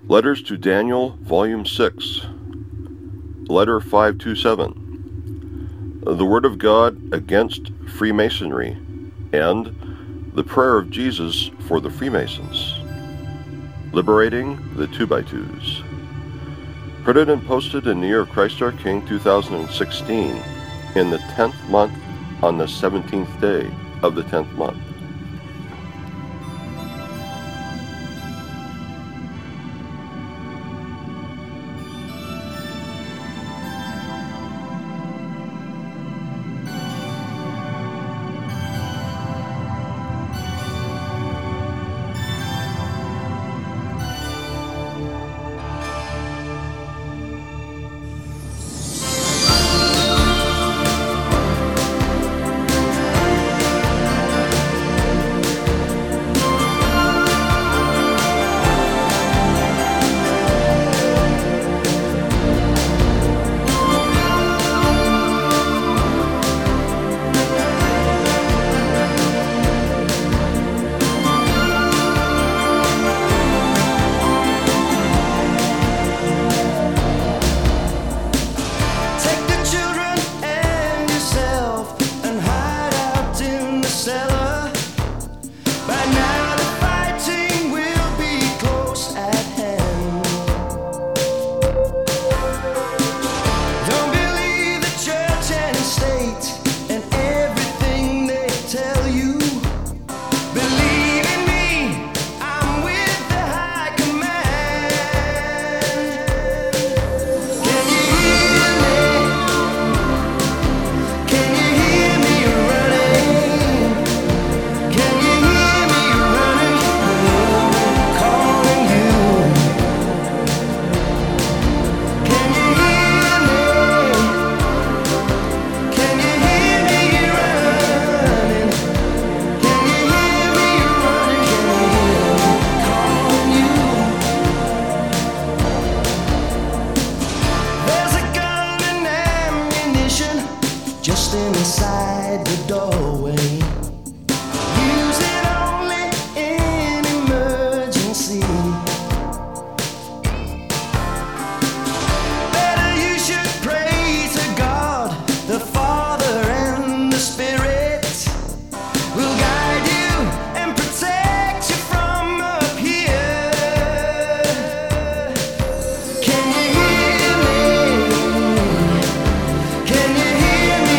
Letters to Daniel, Volume 6, Letter 527, The Word of God Against Freemasonry, and The Prayer of Jesus for the Freemasons. Liberating the 2x2s. Printed and posted in the year of Christ our King 2016, in the 10th month, on the 17th day of the 10th month. Just inside the doorway. Use it only in emergency. Better you should pray to God, the Father and the Spirit will guide you and protect you from up here. Can you hear me? Can you hear me?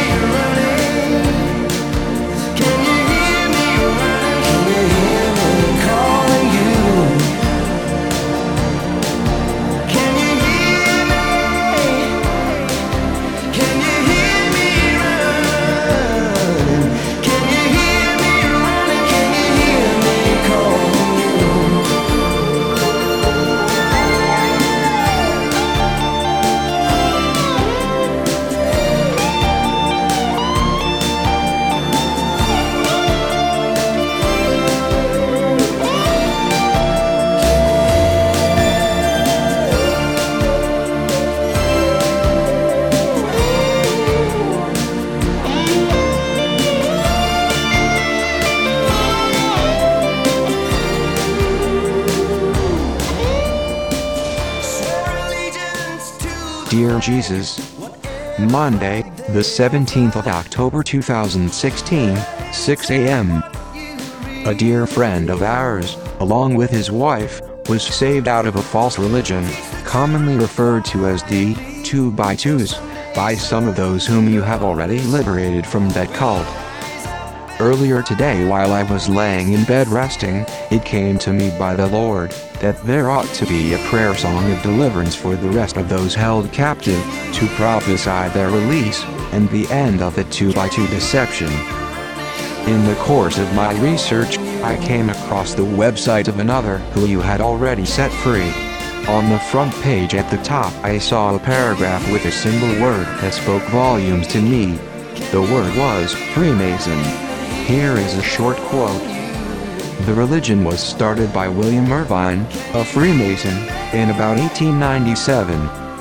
Dear Jesus, Monday, the 17th of October 2016, 6 a.m. A dear friend of ours, along with his wife, was saved out of a false religion, commonly referred to as the 2x2s, by some of those whom you have already liberated from that cult. Earlier today, while I was laying in bed resting, it came to me by the Lord that there ought to be a prayer song of deliverance for the rest of those held captive, to prophesy their release, and the end of the 2x2 deception. In the course of my research, I came across the website of another who you had already set free. On the front page at the top I saw a paragraph with a single word that spoke volumes to me. The word was Freemason. Here is a short quote. The religion was started by William Irvine, a Freemason, in about 1897.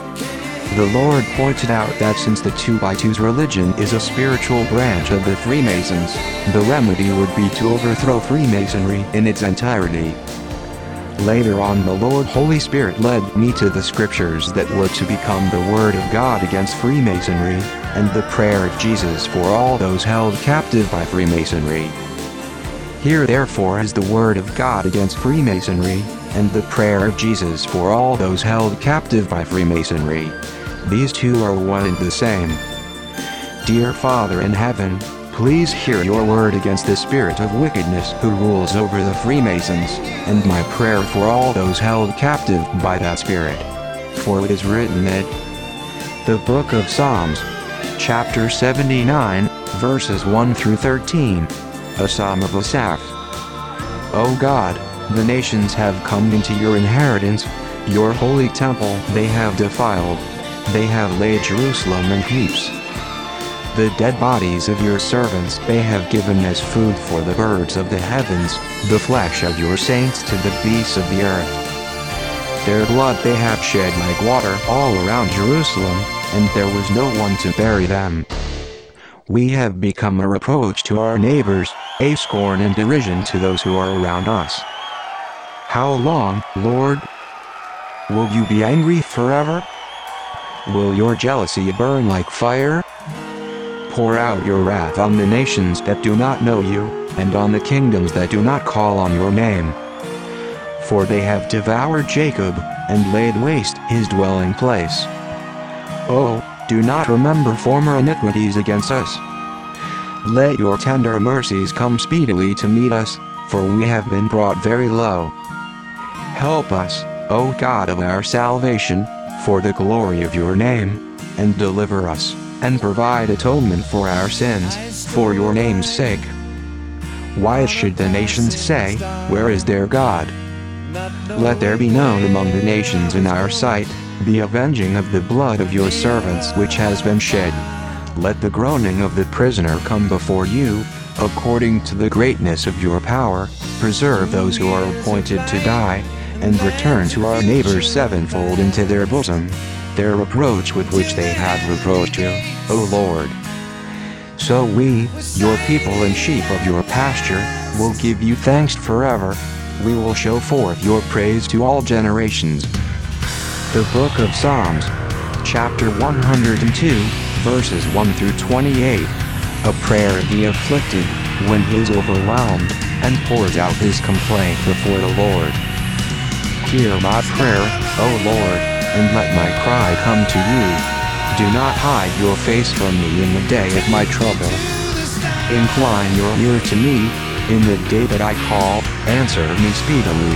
The Lord pointed out that since the 2x2's religion is a spiritual branch of the Freemasons, the remedy would be to overthrow Freemasonry in its entirety. Later on, the Lord Holy Spirit led me to the scriptures that were to become the Word of God against Freemasonry, and the prayer of Jesus for all those held captive by Freemasonry. Here therefore is the Word of God against Freemasonry, and the prayer of Jesus for all those held captive by Freemasonry. These two are one and the same. Dear Father in heaven, please hear your word against the spirit of wickedness who rules over the Freemasons, and my prayer for all those held captive by that spirit. For it is written that the book of Psalms, chapter 79, verses 1 through 13, a psalm of Asaph. O God, the nations have come into your inheritance, your holy temple they have defiled. They have laid Jerusalem in heaps. The dead bodies of your servants they have given as food for the birds of the heavens, the flesh of your saints to the beasts of the earth. Their blood they have shed like water all around Jerusalem, and there was no one to bury them. We have become a reproach to our neighbors, a scorn and derision to those who are around us. How long, Lord? Will you be angry forever? Will your jealousy burn like fire? Pour out your wrath on the nations that do not know you, and on the kingdoms that do not call on your name. For they have devoured Jacob, and laid waste his dwelling place. Oh, do not remember former iniquities against us. Let your tender mercies come speedily to meet us, for we have been brought very low. Help us, O God of our salvation, for the glory of your name, and deliver us, and provide atonement for our sins, for your name's sake. Why should the nations say, where is their God? Let there be known among the nations in our sight, the avenging of the blood of your servants which has been shed. Let the groaning of the prisoner come before you, according to the greatness of your power, preserve those who are appointed to die, and return to our neighbors sevenfold into their bosom, their reproach with which they have reproached you, O Lord. So we, your people and sheep of your pasture, will give you thanks forever. We will show forth your praise to all generations. The Book of Psalms, chapter 102, verses 1 through 28, a prayer of the afflicted, when he is overwhelmed, and pours out his complaint before the Lord. Hear my prayer, O Lord, and let my cry come to you. Do not hide your face from me in the day of my trouble. Incline your ear to me, in the day that I call, answer me speedily.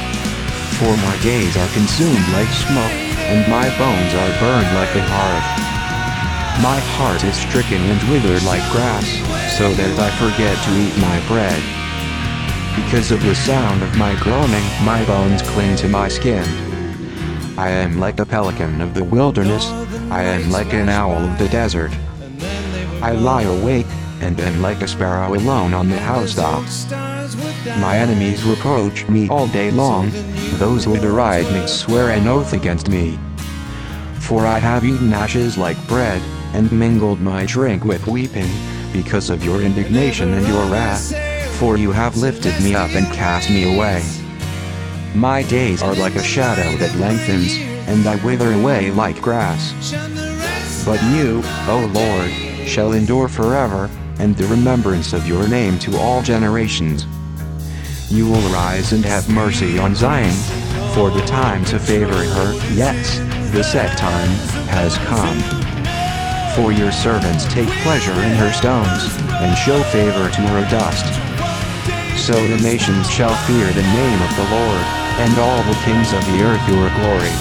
For my days are consumed like smoke, and my bones are burned like a hearth. My heart is stricken and withered like grass, so that I forget to eat my bread. Because of the sound of my groaning, my bones cling to my skin. I am like a pelican of the wilderness, I am like an owl of the desert. I lie awake, and am like a sparrow alone on the housetop. My enemies reproach me all day long, those who deride me swear an oath against me. For I have eaten ashes like bread, and mingled my drink with weeping, because of your indignation and your wrath. For you have lifted me up and cast me away. My days are like a shadow that lengthens, and I wither away like grass. But you, O Lord, shall endure forever, and the remembrance of your name to all generations. You will rise and have mercy on Zion, for the time to favor her, yes, the set time, has come. For your servants take pleasure in her stones, and show favor to her dust. So the nations shall fear the name of the Lord, and all the kings of the earth your glory.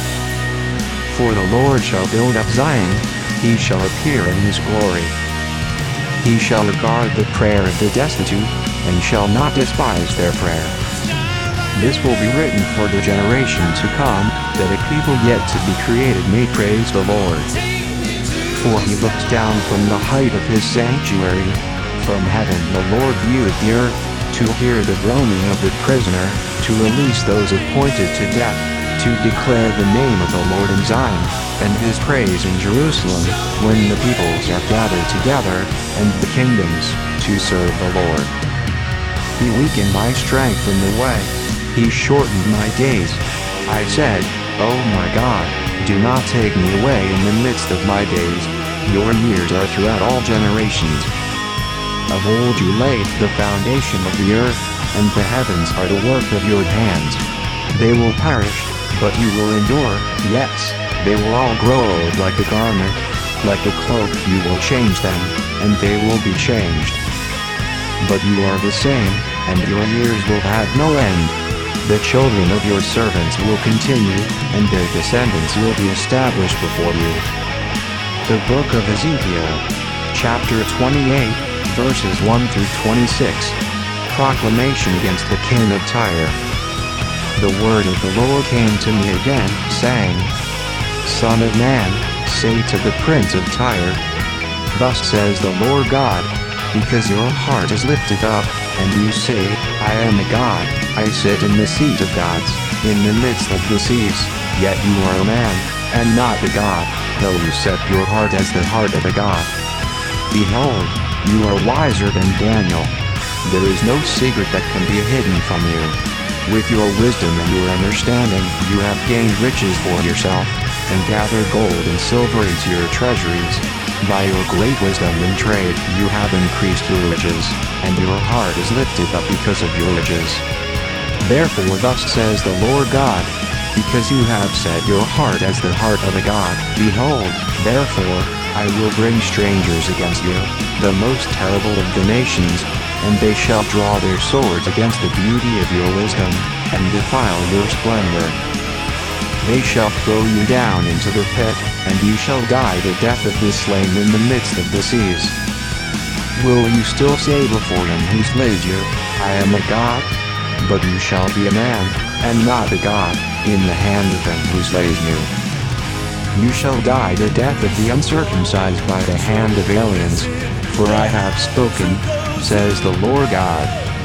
For the Lord shall build up Zion, he shall appear in his glory. He shall regard the prayer of the destitute, and shall not despise their prayer. This will be written for the generation to come, that a people yet to be created may praise the Lord. For he looks down from the height of his sanctuary. From heaven the Lord vieweth the earth, to hear the groaning of the prisoner, to release those appointed to death, to declare the name of the Lord in Zion, and his praise in Jerusalem, when the peoples are gathered together, and the kingdoms, to serve the Lord. He weakened my strength in the way, He shortened my days. I said, "Oh my God, do not take me away in the midst of my days. Your years are throughout all generations. Of old you laid the foundation of the earth, and the heavens are the work of your hands. They will perish, but you will endure. Yes, they will all grow old like a garment. Like a cloak you will change them, and they will be changed. But you are the same, and your years will have no end. The children of your servants will continue, and their descendants will be established before you." The Book of Ezekiel, chapter 28, verses 1 through 26. Proclamation against the king of Tyre. The word of the Lord came to me again, saying, "Son of man, say to the prince of Tyre, Thus says the Lord God, because your heart is lifted up, and you say, I am a God, I sit in the seat of gods, in the midst of the seas, yet you are a man, and not a God, though you set your heart as the heart of a God. Behold, you are wiser than Daniel. There is no secret that can be hidden from you. With your wisdom and your understanding you have gained riches for yourself, and gathered gold and silver into your treasuries. By your great wisdom in trade you have increased your riches, and your heart is lifted up because of your riches. Therefore thus says the Lord God, because you have set your heart as the heart of a God, behold, therefore, I will bring strangers against you, the most terrible of the nations, and they shall draw their swords against the beauty of your wisdom, and defile your splendor. They shall throw you down into the pit, and you shall die the death of the slain in the midst of the seas. Will you still say before him who slayed you, I am a God? But you shall be a man, and not a God, in the hand of him who slays you. You shall die the death of the uncircumcised by the hand of aliens, for I have spoken, says the Lord God.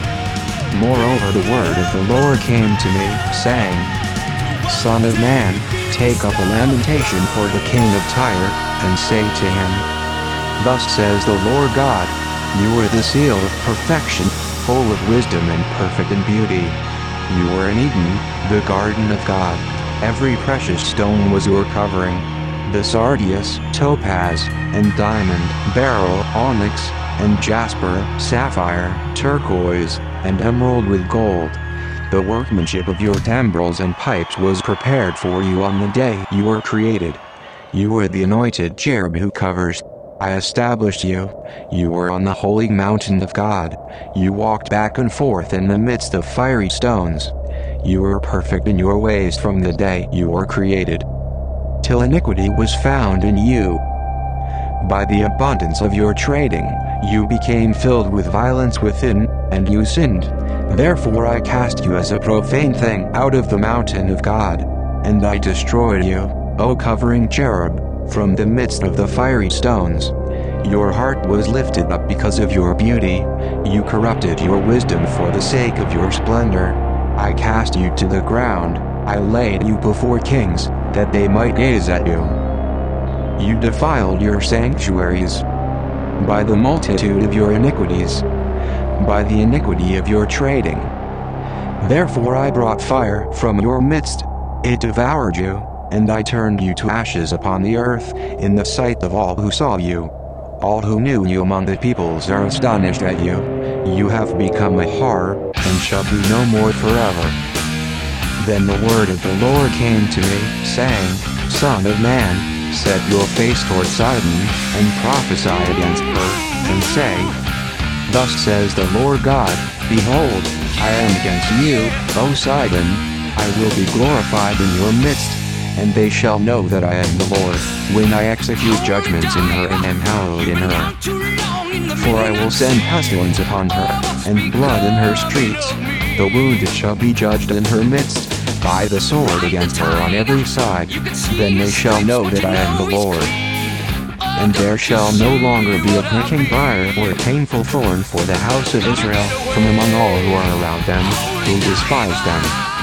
Moreover the word of the Lord came to me, saying, Son of man, take up a lamentation for the king of Tyre, and say to him, Thus says the Lord God, you are the seal of perfection, full of wisdom and perfect in beauty. You were in Eden, the garden of God. Every precious stone was your covering. The sardius, topaz, and diamond, beryl, onyx, and jasper, sapphire, turquoise, and emerald with gold. The workmanship of your timbrels and pipes was prepared for you on the day you were created. You were the anointed cherub who covers. I established you. You were on the holy mountain of God. You walked back and forth in the midst of fiery stones. You were perfect in your ways from the day you were created, till iniquity was found in you. By the abundance of your trading, you became filled with violence within, and you sinned. Therefore I cast you as a profane thing out of the mountain of God, and I destroyed you, O covering cherub, from the midst of the fiery stones. Your heart was lifted up because of your beauty. You corrupted your wisdom for the sake of your splendor. I cast you to the ground. I laid you before kings, that they might gaze at you. You defiled your sanctuaries by the multitude of your iniquities, by the iniquity of your trading. Therefore I brought fire from your midst. It devoured you, and I turned you to ashes upon the earth, in the sight of all who saw you. All who knew you among the peoples are astonished at you. You have become a horror, and shall be no more forever. Then the word of the Lord came to me, saying, Son of man, set your face toward Sidon, and prophesy against her, and say, Thus says the Lord God, Behold, I am against you, O Sidon. I will be glorified in your midst, and they shall know that I am the Lord, when I execute judgments in her and am hallowed in her. For I will send pestilence upon her, and blood in her streets. The wounded shall be judged in her midst, by the sword against her on every side. Then they shall know that I am the Lord. And there shall no longer be a pricking briar or a painful thorn for the house of Israel, from among all who are around them, who despise them.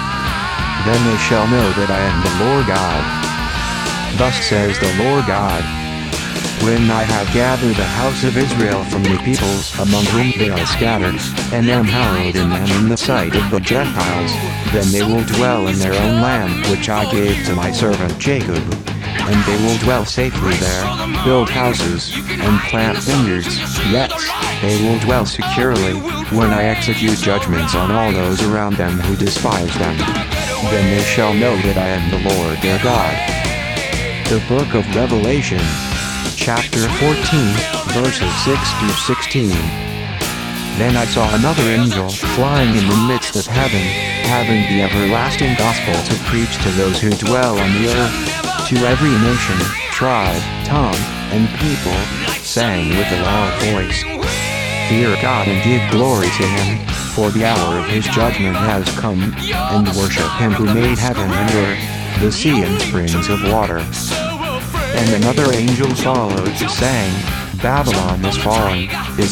Then they shall know that I am the Lord God. Thus says the Lord God. when I have gathered the house of Israel from the peoples among whom they are scattered, and am hallowed in them in the sight of the Gentiles, then they will dwell in their own land which I gave to my servant Jacob. And they will dwell safely there, build houses, and plant vineyards, yes, they will dwell securely, when I execute judgments on all those around them who despise them. Then they shall know that I am the Lord their God. The Book of Revelation, chapter 14, verses 6 through 16. Then I saw another angel flying in the midst of heaven, having the everlasting gospel to preach to those who dwell on the earth, to every nation, tribe, tongue, and people, saying with a loud voice, Fear God and give glory to him, for the hour of his judgment has come, and worship him who made heaven and earth, the sea and springs of water. And another angel followed, saying, Babylon is fallen,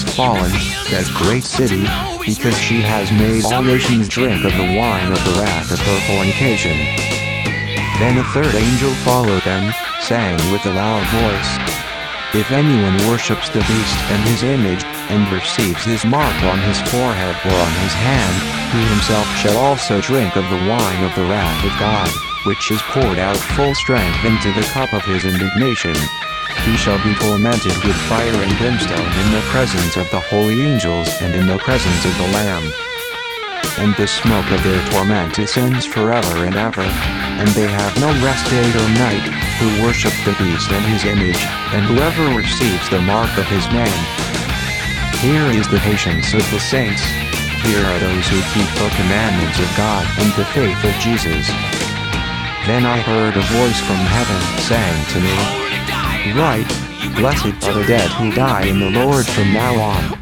that great city, because she has made all nations drink of the wine of the wrath of her fornication. Then a third angel followed them, saying with a loud voice, If anyone worships the beast and his image, and receives his mark on his forehead or on his hand, he himself shall also drink of the wine of the wrath of God, which is poured out full strength into the cup of his indignation. He shall be tormented with fire and brimstone in the presence of the holy angels and in the presence of the Lamb. And the smoke of their torment ascends forever and ever, and they have no rest day or night, who worship the beast and his image, and whoever receives the mark of his name. Here is the patience of the saints. Here are those who keep the commandments of God and the faith of Jesus. Then I heard a voice from heaven saying to me, Write, Blessed are the dead who die in the Lord from now on.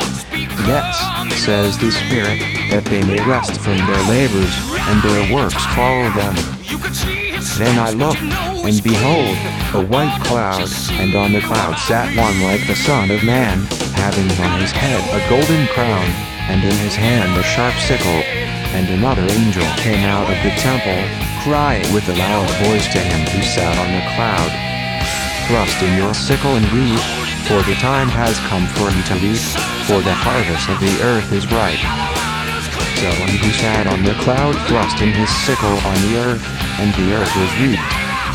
Yes, says the Spirit, that they may rest from their labors, and their works follow them. Then I looked, and behold, a white cloud, and on the cloud sat one like the Son of Man, having on his head a golden crown, and in his hand a sharp sickle. And another angel came out of the temple, crying with a loud voice to him who sat on the cloud, Thrust in your sickle and reap, for the time has come for you to reap, for the harvest of the earth is ripe. So he who sat on the cloud thrust in his sickle on the earth, and the earth was reaped.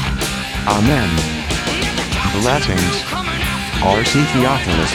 Amen. Blessings. R.C. Theophilus.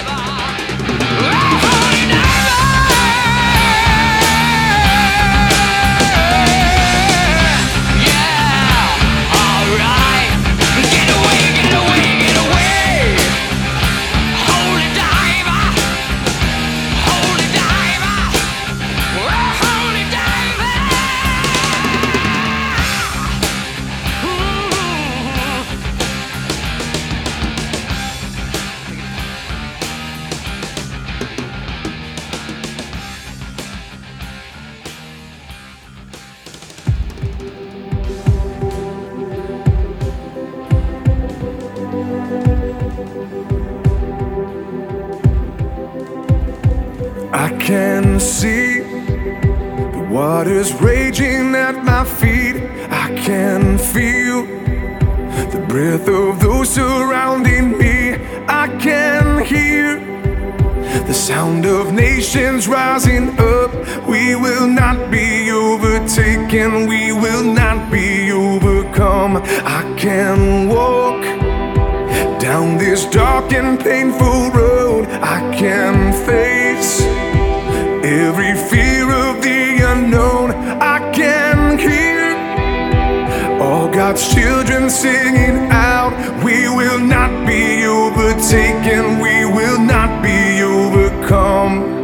I can see the waters raging at my feet. I can feel the breath of those surrounding me. I can hear the sound of nations rising up. We will not be overtaken, we will not be overcome. I can walk down this dark and painful road. I can face every fear of the unknown. I can hear all God's children singing out. We will not be overtaken, we will not be overcome.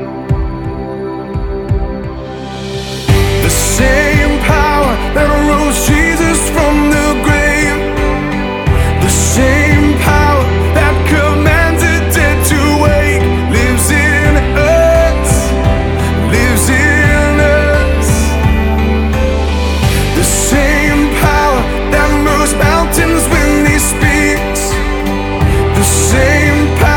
The same power that rose Jesus from the grave, the same power that commanded dead to wake, lives in us, lives in us. The same power that moves mountains when he speaks, the same power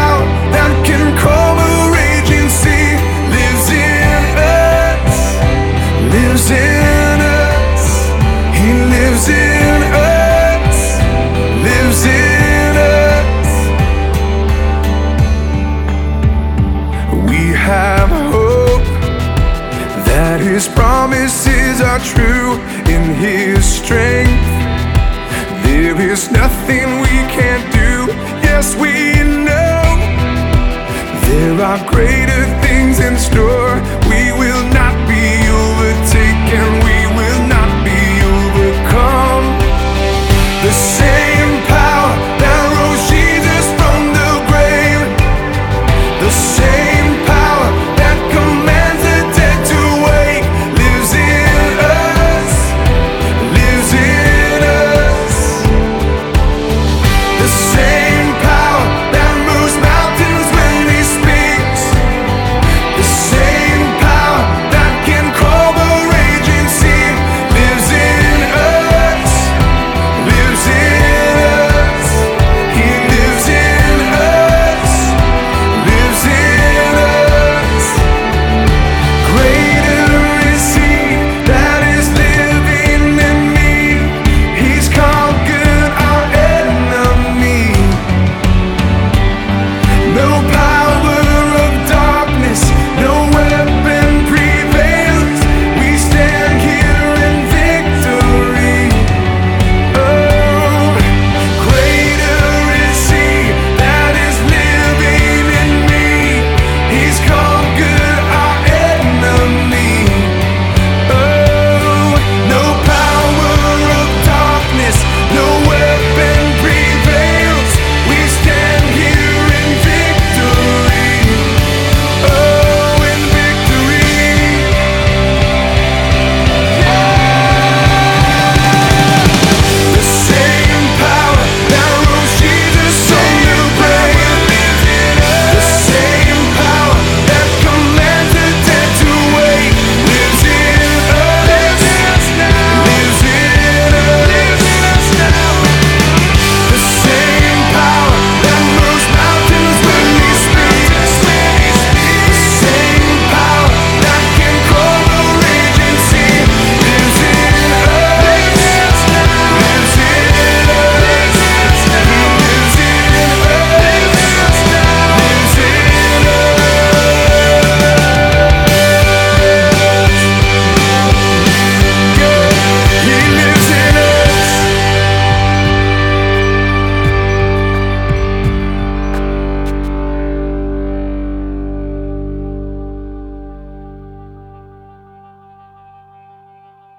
There's nothing we can't do. Yes, we know there are greater things in store. We will